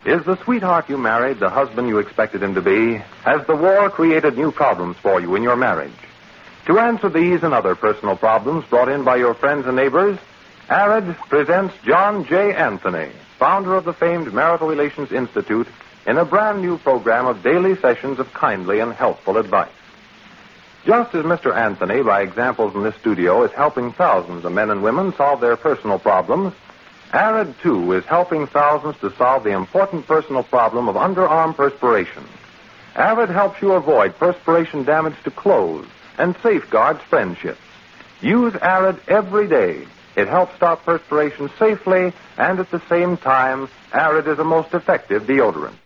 Is the sweetheart you married the husband you expected him to be? Has the war created new problems for you in your marriage? To answer these and other personal problems brought in by your friends and neighbors, ARID presents John J. Anthony, founder of the famed Marital Relations Institute, in a brand new program of daily sessions of kindly and helpful advice. Just as Mr. Anthony, by examples in this studio, is helping thousands of men and women solve their personal problems, ARID, too, is helping thousands to solve the important personal problem of underarm perspiration. ARID helps you avoid perspiration damage to clothes and safeguards friendships. Use ARID every day. It helps stop perspiration safely, and at the same time, ARID is a most effective deodorant.